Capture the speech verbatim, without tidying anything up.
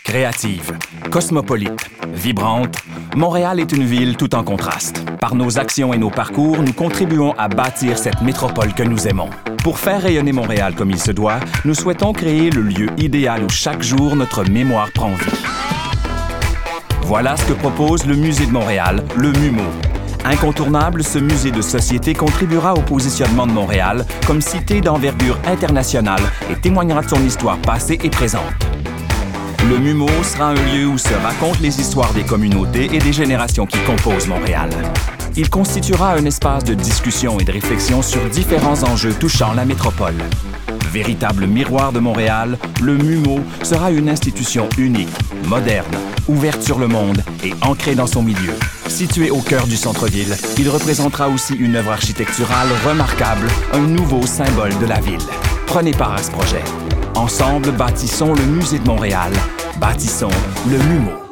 Créative, cosmopolite, vibrante, Montréal est une ville tout en contraste. Par nos actions et nos parcours, nous contribuons à bâtir cette métropole que nous aimons. Pour faire rayonner Montréal comme il se doit, nous souhaitons créer le lieu idéal où chaque jour notre mémoire prend vie. Voilà ce que propose le Musée de Montréal, le MUMO. Incontournable, ce musée de société contribuera au positionnement de Montréal comme cité d'envergure internationale et témoignera de son histoire passée et présente. Le MUMO sera un lieu où se racontent les histoires des communautés et des générations qui composent Montréal. Il constituera un espace de discussion et de réflexion sur différents enjeux touchant la métropole. Véritable miroir de Montréal, le MUMO sera une institution unique, moderne, ouverte sur le monde et ancrée dans son milieu. Situé au cœur du centre-ville, il représentera aussi une œuvre architecturale remarquable, un nouveau symbole de la ville. Prenez part à ce projet. Ensemble, bâtissons le Musée de Montréal. Bâtissons le MUMO.